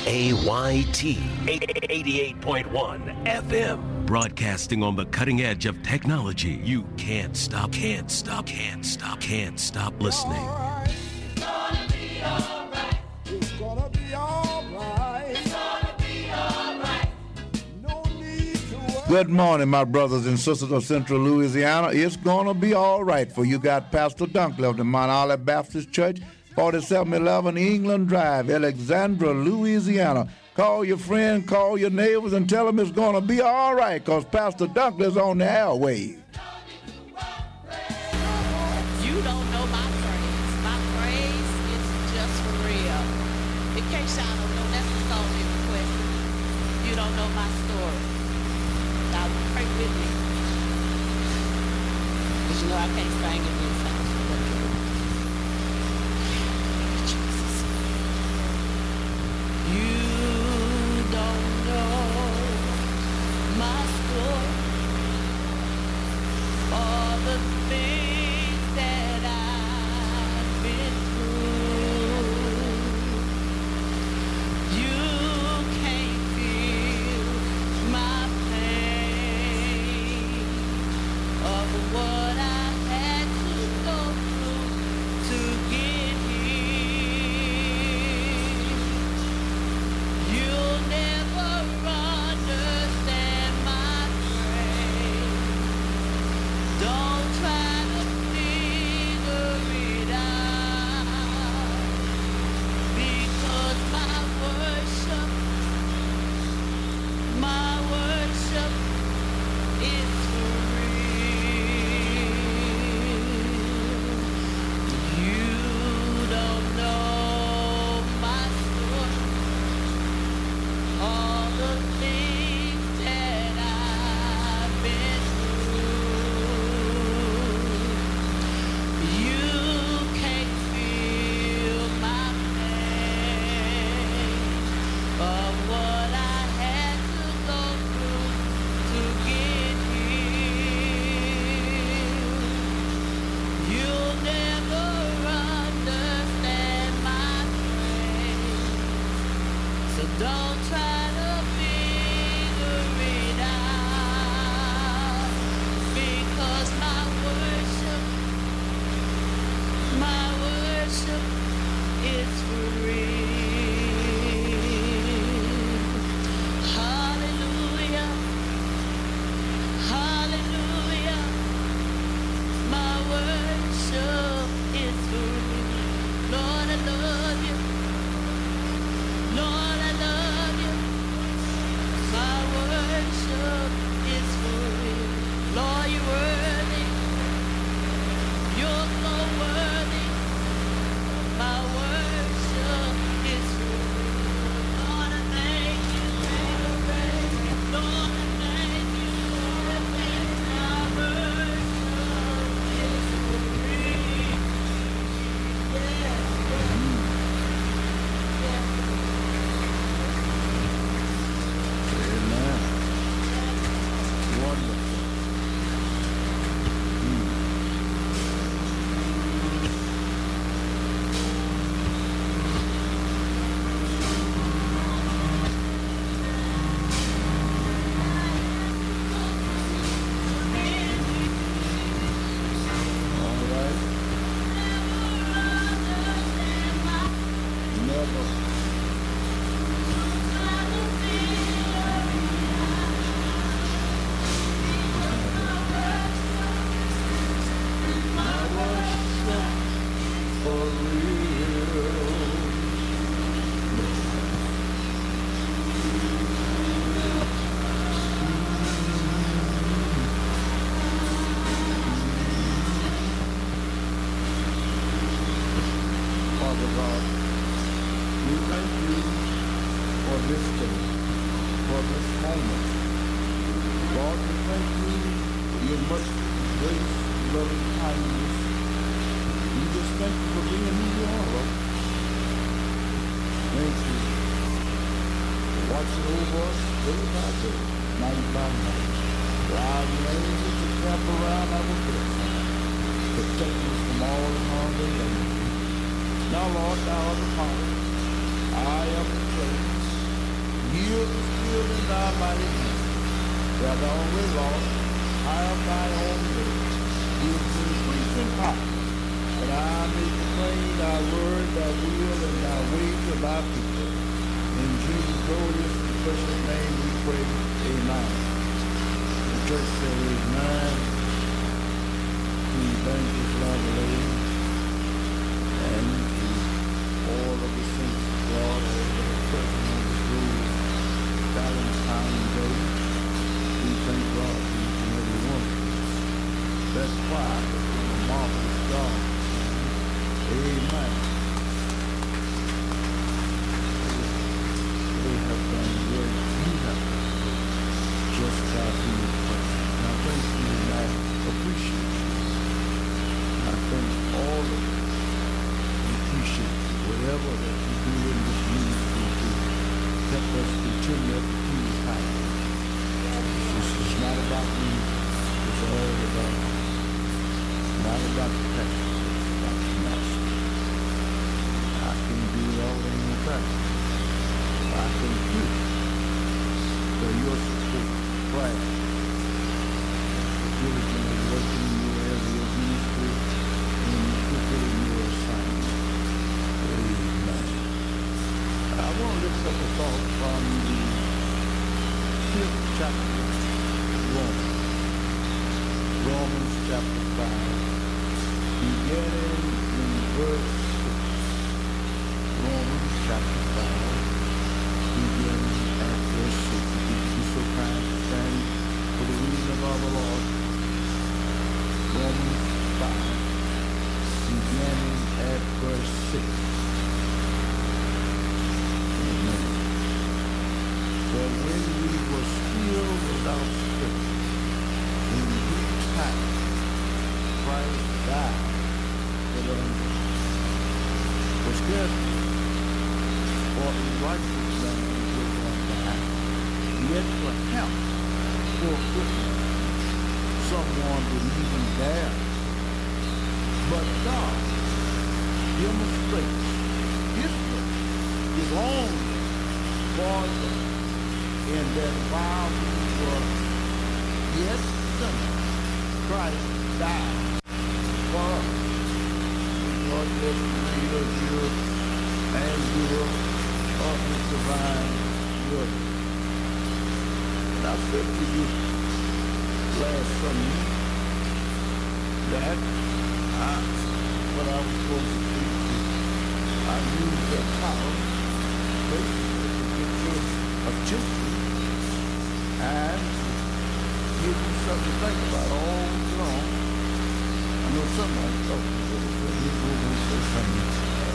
KAYT 88.1 FM. Broadcasting on the cutting edge of technology. You can't stop listening. It's gonna be alright. It's gonna be alright. It's gonna be alright. No need to worry. Good morning, my brothers and sisters of Central Louisiana. It's gonna be all right for you. Got Pastor Dunkley of the Mount Olive Baptist Church, 4711 England Drive, Alexandria, Louisiana. Call your friend, call your neighbors, and tell them it's gonna be all right, because Pastor Dunkley's on the airwaves. You don't know my praise. My praise is just for real. In case y'all don't know, that's the song they requested. You don't know my story. Now pray with me. Because you know I can't sing in this house. Jesus. You don't know my story. All the things that I've been through, you can't feel my pain of what I had to go through to get here. You'll never understand my pain. Don't try to figure it out, because my worship is for real. You don't know my story, all the things that I've been through. You can't feel my pain of what I had to go through to get here. You'll never understand my pain, so don't try to figure it out, because my worship is for real. Hallelujah, hallelujah. My worship is for real. Lord, I love you. Lord, I love you. My worship is for real. Lord, you're worthy. You're so worthy. My worship is for real. Lord, I thank you. Lord, I thank you. My worship is for real. Amen. Wonderful. All right. Never. My worship for real. Father God, we thank you for this day, for this moment. Lord, we thank you for your mercy, grace, loving kindness. We just thank you for being who you are, Lord. Thank you for watching over us day by day, night by night. Allow your angels to camp around our bed, protect us from all harm and danger. Now, Lord, thou art the power. I I am the clay. Yield the still in thy mighty hand. Thou always lost, I am thy own way. Give me increasing power, that I may proclaim thy word, thy will, and thy way to thy people. In Jesus' glorious and precious name we pray. Amen. The church says amen. To Evangelist Lavallee and to all of the saints of God, all that are present on this road, Valentine Day. We thank God for each and every one of you. That's why it's been a marvelous God. Amen. They have done what you have done, just as you requested. And I thank you and I appreciate you. And I thank all of you. I appreciate you. Whatever that you do in this ministry to help us continue up the king's highway. This is not about me. It's all about you. Not about the past. It's about the master. I can do it all in your time. I thank you for your support, prayer, for diligently working in your area of ministry and fulfilling your assignment. Amen. I want to lift up a thought from the 5th chapter of Romans. Romans chapter 5, beginning in verse 6. Romans chapter 5. Beginning at verse 6. If you be so kind to stand for the reason of our Lord. Romans 5, beginning at verse 6. Amen. For when we were still without strength, in due time, Christ died for the ungodly. For scarcely for a righteous man will one die, yet perhaps for a good man someone would even dare. But God demonstrates His grace, His own towards us, in that while we were yet sinners, Christ died for us. God bless the reader here and doer of His divine word. And I said to you last Sunday that what I was supposed to teach you, I used that power basically to get your attention and give you something to think about all along. I know somebody thought he was going to say something.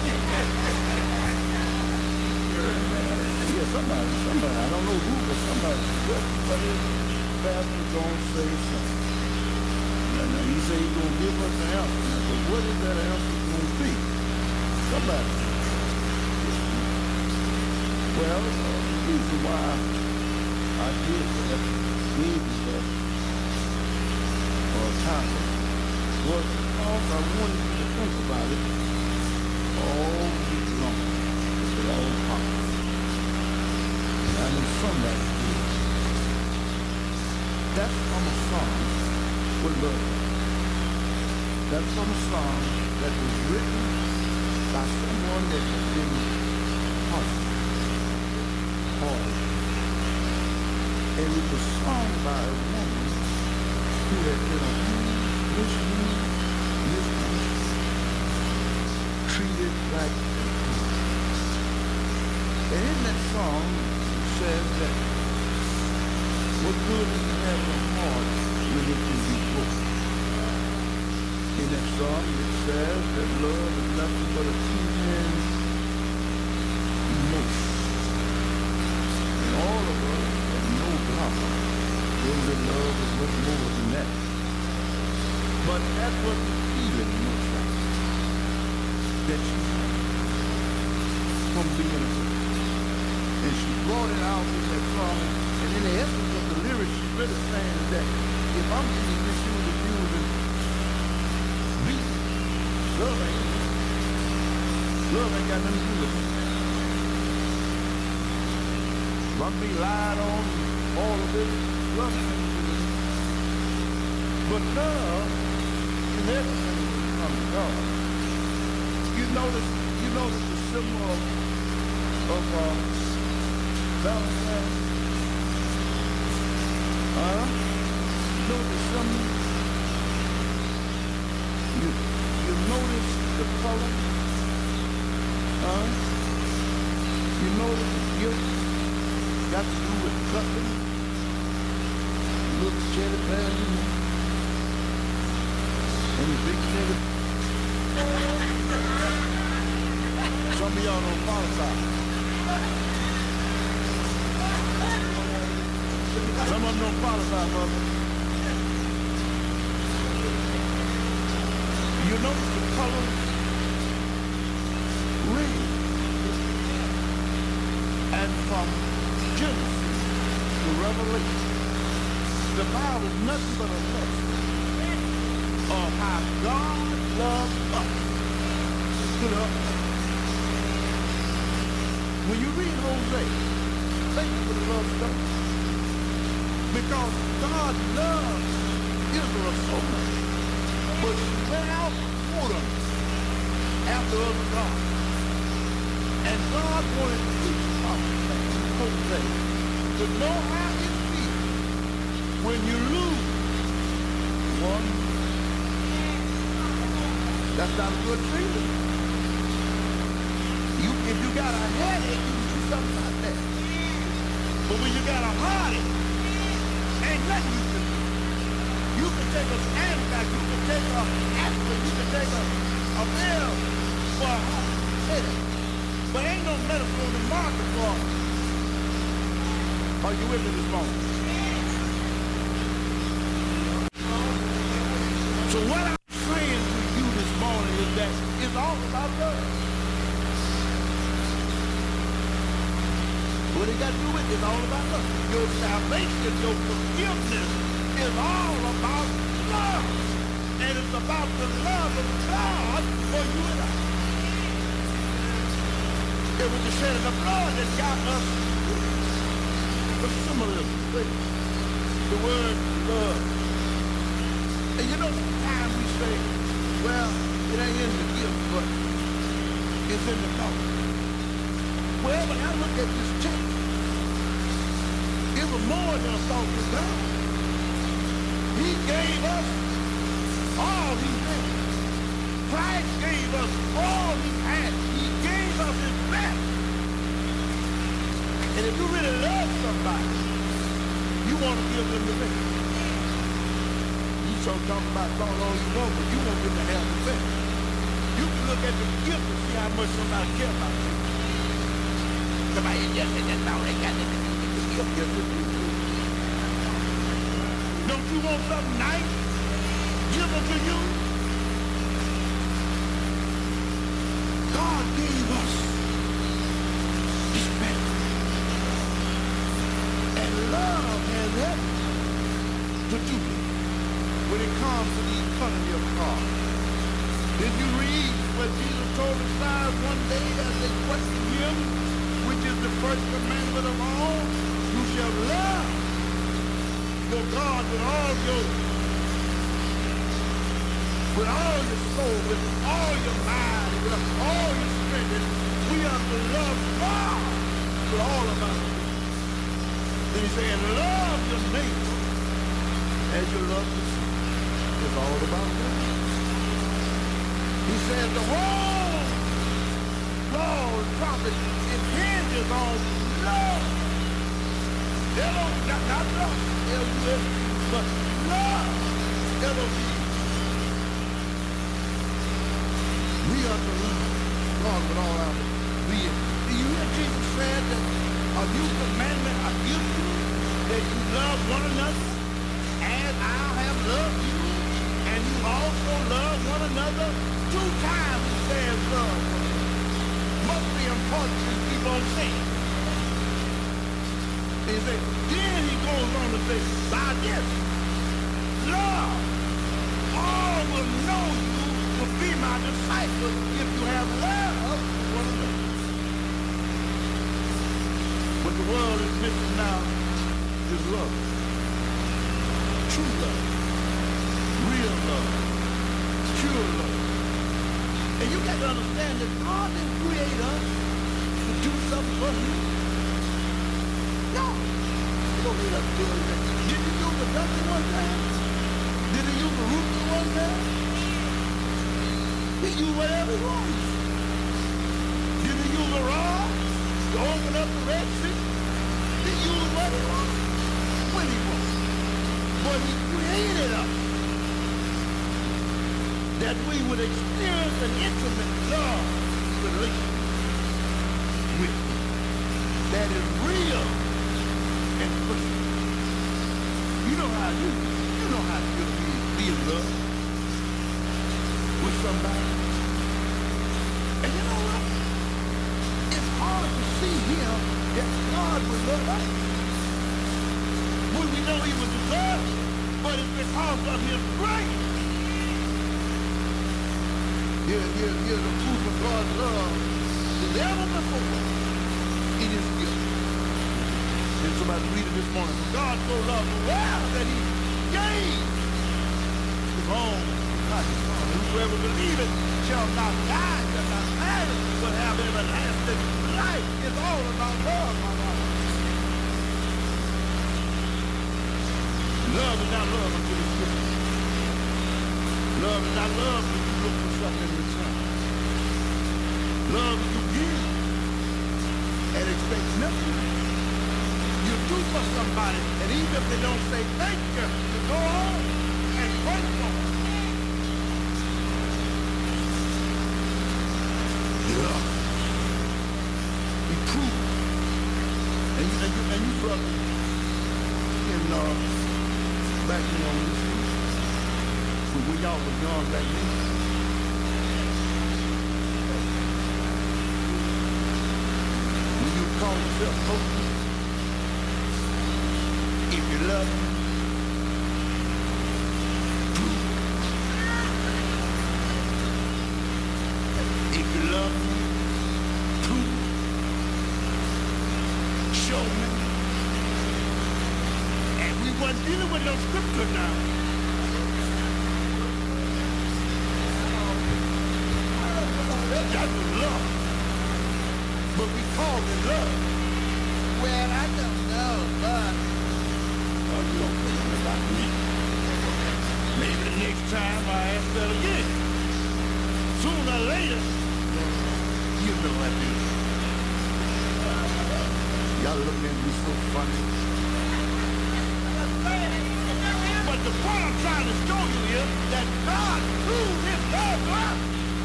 Yeah, somebody, I don't know who, but somebody, but his pastor's going to say something. Now, he said he's going to give us an answer. Now, but what is that answer going to be? Somebody. Well, the reason why I did that, gave you that topic, was because I wanted you to think about it all week long. It's all possible. I know somebody did. That's from a song with love. That's from a song that was written by someone that had been hard. And it was sung by a woman who had been abused, misused, treated like a fool. And in that song, says that what good is to have a heart when it can be broken? In that song it says that love is nothing but a human emotion. And all of us have no problem when the love is much more than that. But that's what the feeling looks like. That she had from being a girl. And she brought it out in that song. And in the essence of the lyrics, she's really saying is that if I'm being misused, abused, and beaten, love ain't got nothing to do with it. Run me light on all of this running. But love is everything when it comes to God. You notice the symbol of Valentine's? You know the symbol? You notice the color? You notice the gift got to do with cutting? Little cherry bears, you know? And the big cherry. Some of y'all don't qualify. Some of them don't qualify, mother. You notice the color? Red. And from Genesis to Revelation, the Bible is nothing but a lesson of how God loves us. Put up. When you read Hosea, thank you for the love story. Because God loves Israel so much. But he went out for them after other gods. And God wanted each prophet in Hosea to know how it feels when you lose one. That's not a good feeling. If you got a headache, you can do something like that. But when you got a heartache, ain't nothing you can do. You can take a Anapac, you can take a aspirin, you can take a pill for a headache. But ain't no medicine on the market for it. Are you with me this morning? So what I'm saying to you this morning is that it's all about love. What it got to do with it is all about love. Your salvation, your forgiveness is all about love. And it's about the love of God for you and I. It was the shedding of blood that got us the symbolism, the word love. And you know, sometimes we say, well, it ain't in the gift, but it's in the thought. Well, when I look at this text, it was more than a thought to God. He gave us all he had. Christ gave us all he had. He gave us his best. And if you really love somebody, you want to give them the best. You so talk about throwing all you know, but you want them to have the best. You can look at the gift and see how much somebody cares about you. Somebody just said that's all they got to do. Don't you want something nice? Give it to you. God gave us his best. And love has helped to do it when it comes to the economy of God. Did you read what Jesus told the scribes one day as they questioned him, which is the first commandment of all? You shall love your God with all your soul, with all your mind, with all your strength. And we have to love God with all of us. Then he said, love your neighbor as you love yourself. It's all about that. He said the whole law and prophet, it hinges on love. Not love, L-U-S, but love, L-O-V. We are to love God with all our being. Do you hear Jesus said that a new commandment I give you, that you love one another as I have loved you, and you also love one another? 2 times he says love. Must be important to keep on saying. He said, then he goes on to say, by this, love, all will know you will be my disciples if you have love for one another. But the world is missing now is love. True love. Real love. Pure love. And you got to understand that God didn't create us to do something for you. No. You don't need us to do anything. Did you use a donkey one time? Did he use a rooster one time? He used whatever he wanted. Did he use a rod to open up the Red Sea? He used what he wanted, when he wanted. But he created us that we would experience an intimate love relationship with him that is real and personal. You know how to be in love with somebody. And you know what? It's hard to see him that God would love us when we don't even deserve it, but it's because of his grace. Here's the proof of God's love is ever before in his gift. And somebody read it this morning. For God so loved the world that he gave his own Son. Whoever believes shall not die, shall not perish, but have everlasting life. It's all about love, my brother. Love is not love until it's given. Love is not love when you look for something in return. Love is you give and expect nothing. You do for somebody, and even if they don't say thank you, you go on and pray for them. Yeah. Be true. And you brother, and back on this when y'all was young like me. When you call yourself coach, if you love me, prove it. If you love me, prove it. Show me. And we wasn't dealing with no scripture now. That was love. But we called it love. Well, I don't know, but you don't think about me. Maybe the next time I ask that again. Sooner or later, you know I do. Y'all looking at me so funny. But the point I'm trying to show you is that God proved his love to us.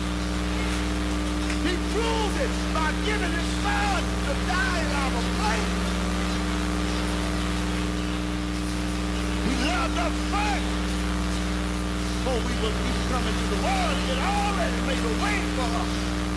He proved it by giving his son to die in our place. He loved us first. Before we were coming to the world, he had already made a way for us.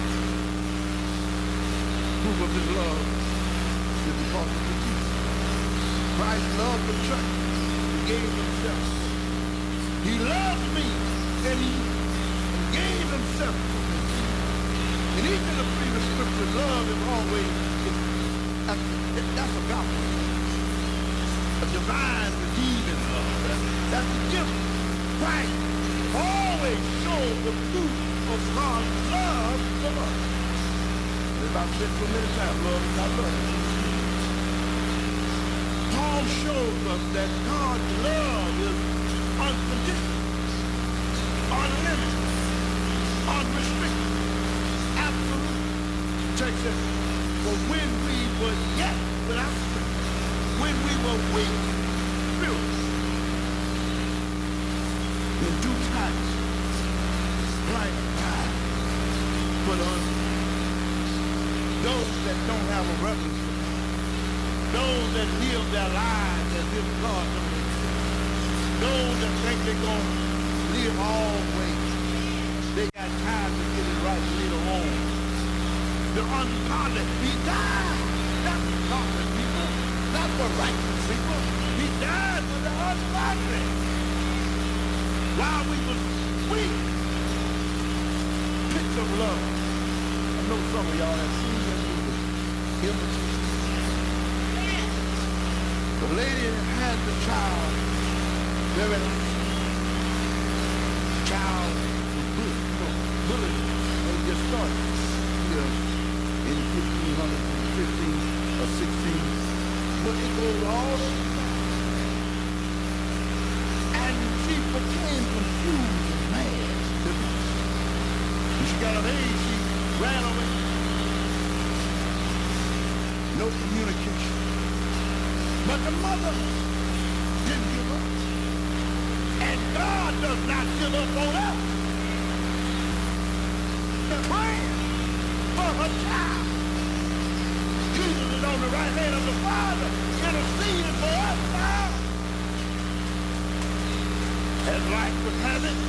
Proof of his love is because of Jesus. Christ loved the church. He gave himself. He loved me, and he gave himself for me. In each of the previous scriptures, love is always, that's a gospel. A divine redeeming love. That's the gift. Christ always shows the proof of God's love for us. As I've said so many times, love is not love. Paul shows us that God's love is unconditional, unlimited, unrestricted. Check this. For when we were yet without strength, when we were weak, spiritually, in due time, Christ died for the unbelievers. Those that don't have a reference to God, those that live their lives as if God don't exist, those that think they're going to live always, they got time to get it right later on. The ungodly, he died, not for godly people, not for righteous people. He died for the ungodly. While we were weak, picture of love. I know some of y'all have seen that movie, Imitation. The lady had the child very last. Child was bullied when he just started here in 1515 or 16. But it goes all the way back. And she became confused and mad. When she got of age, she ran away. No communication. But the mother didn't give up. And God does not give up on us. They're praying for her child. Jesus is on the right hand of the Father, interceding for us now. As life was having,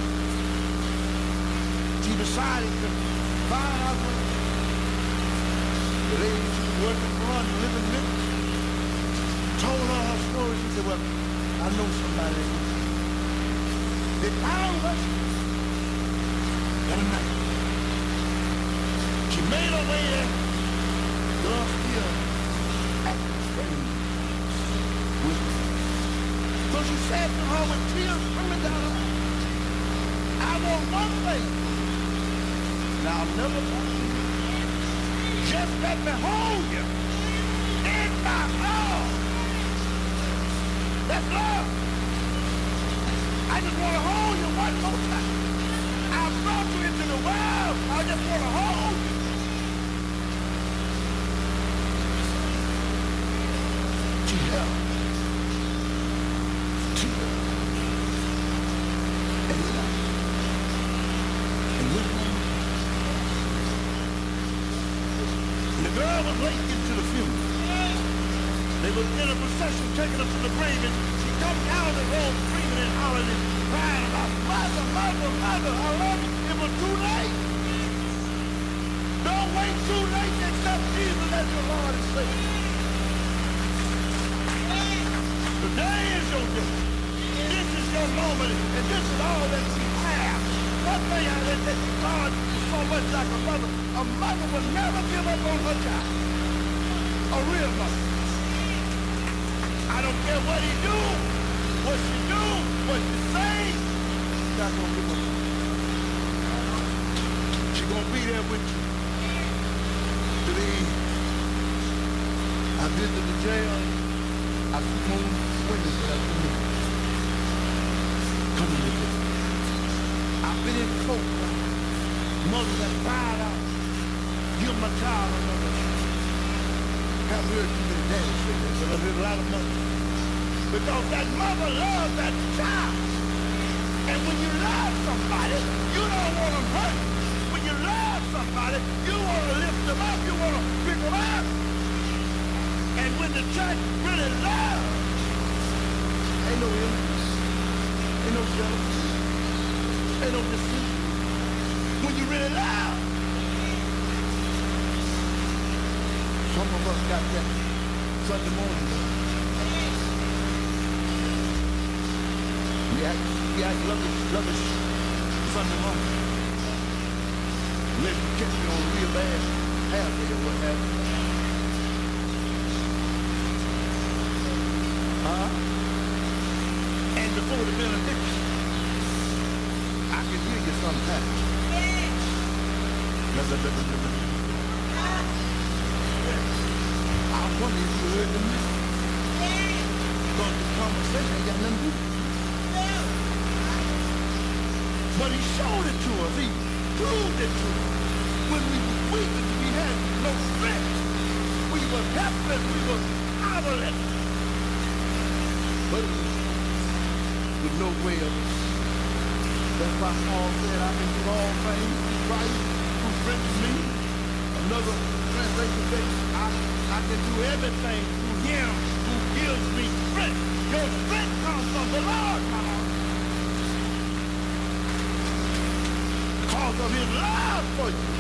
she decided to find out what the lady she was working for and living with told her her story. She said, well, I know somebody. They found her that night. She made her way there. God still acting strange with her. So she said to her with tears coming down her eyes, I want one thing. Now I'll never forget you. Just let me hold you in my arms. That's love. I just want to hold you one more time. I brought you into the world. I just want to hold you. She held. She held. And love. And with one. And the girl was late into the funeral. They were in a procession taking her to the grave, and she come out of the road screaming and hollering and crying about, Mother, Mother, Mother, I love you. It was too late. Don't wait too late to accept Jesus as your Lord and Savior. Today is your day. This is your moment, and this is all that you have. One thing I let that God was so much like a mother. A mother would never give up on her child. A real mother. I don't care what he do, what she do, what she say, she's not gonna give up. She's gonna be there with you to the end. I visited the jail. I see more witnesses that I see coming to this. I've been in court, mothers that cried out, give my child another chance. I haven't heard too many daddies say that, but I've heard a lot of mothers. Because that mother loves that child. And when you love somebody, you don't want them hurt. When you love somebody, you want to lift them up. You want to pick them up. And when the church really loves, ain't no illness, ain't no jealousy, ain't no deceit. When you really love, some of us got that Sunday morning. We act rubbish Sunday morning. Let you catch me on a real bad half day or what have you. And before the benediction, I can hear you sometimes. I wonder if you heard the message. Because this conversation ain't got nothing to do with it. But he showed it to us. He proved it to us. When we were weak and we had no strength. We were helpless. We were powerless. But with no way of us. That's why Paul said, I can do all things through Christ who strengthens me. Another translation says, I can do everything through him who gives me strength. Your strength comes from the Lord, my Lord. Because of his love for you.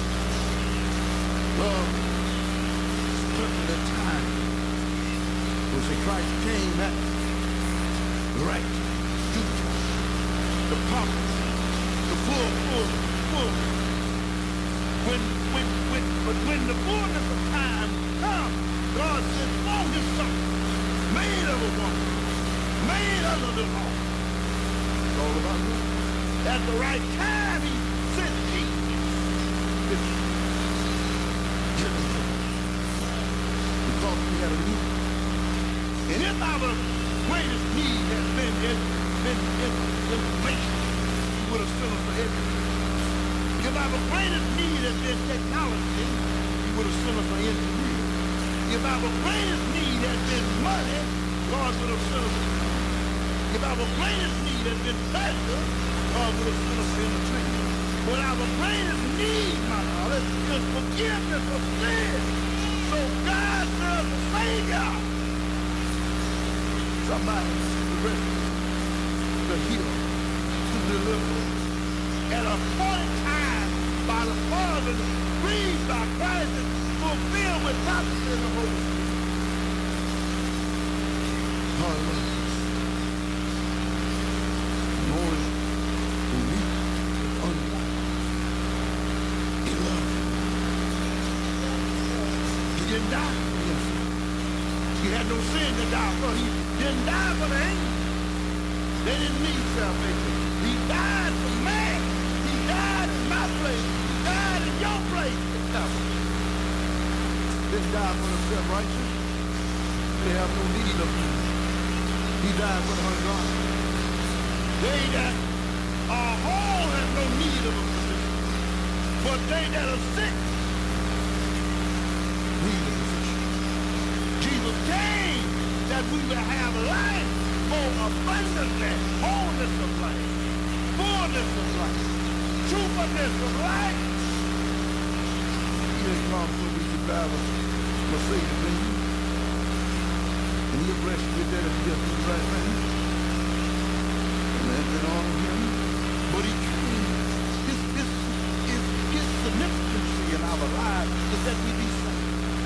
Love took the time. When Christ came at right, the pump, the full. But when the fullness of time comes, God sent forth his son. made of a woman, made under the law. It's all about love. At the right time, he sent Jesus. Because we had a need. And if our greatest need has been information, he would have sent us for everything. If our greatest need has been technology, he would have sent us for engineering. If our greatest need has been money, God would have sent us. If our greatest need has been pleasure, God would have sent us for entertainment. But our greatest need, my knowledge, is forgiveness of sin. So God serves a Savior. Somebody to rescue, to heal, to deliver. At a point in time, by the Father, breathed by Christ, and fulfilled with prophecy in the Holy Spirit. Hallelujah. Lord, who weak is unlike. He loved you. He didn't die for himself. He had no sin to die for. He didn't die for the angels. They didn't need salvation. He died for man. He died in my place. He died in your place. Didn't die for the self-righteous. They have no need of him. He died for the ungodly. They that are whole have no need of a physician. But they that are sick need a physician. Jesus came that we will have life more abundantly, wholeness of life, fullness of life, truthfulness of life. He has come so we can drive a Mercedes-Benz, and he'll bless you with that if you just do the right thing. And honor him. But he came, his significance in our lives is that we be saved.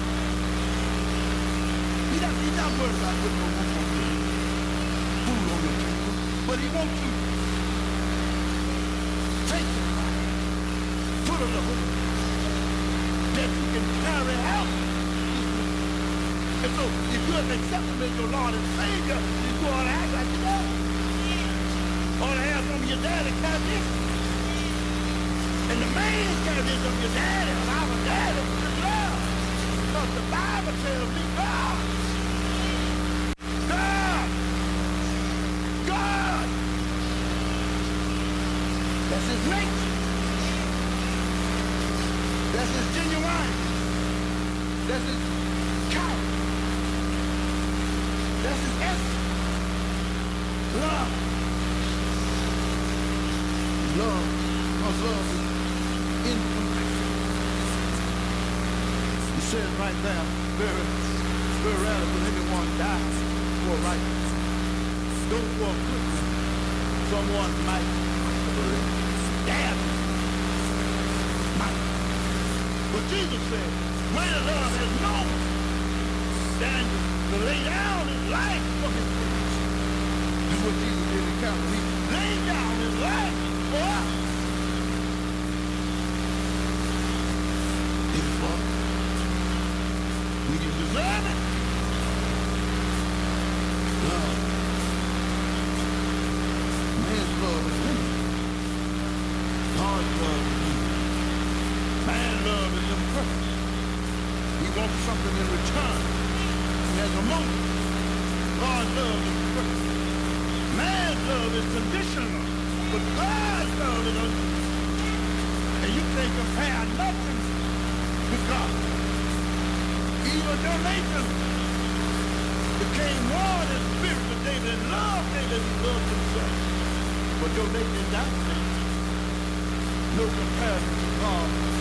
He's not worried about putting no roof on your head, food on your table, but he wants you take the fire, put on the hook, that you can carry out. And so, if you have accepted him as your Lord and Savior, then you ought to act like you know. Ought to have some of your daddy characteristics. And the main characteristic of your daddy, of our daddy, is love. Because the Bible tells me God. That's his nature. That's his genuine. That's his character. That's his essence. Love. Love. Because love is inconditional. He says right there, very rarely will anyone die for a righteous. Don't for a good man. Someone might damn you. But Jesus said, greater love has no one than to lay down his life for his friends. That's what Jesus did in Calvary. He laid down his life for us. It is for us. We didn't deserve it. Love. Man's love is limited. God's love is limited. Man's love is imperfect. He wants something in return. He has a motive. God's love is perfect. Man's love is conditional, but God's love is unconditional. And you can't compare nothing with God. Even donation became one in spirit with David, and love David loved himself. But donation is not no comparison to God.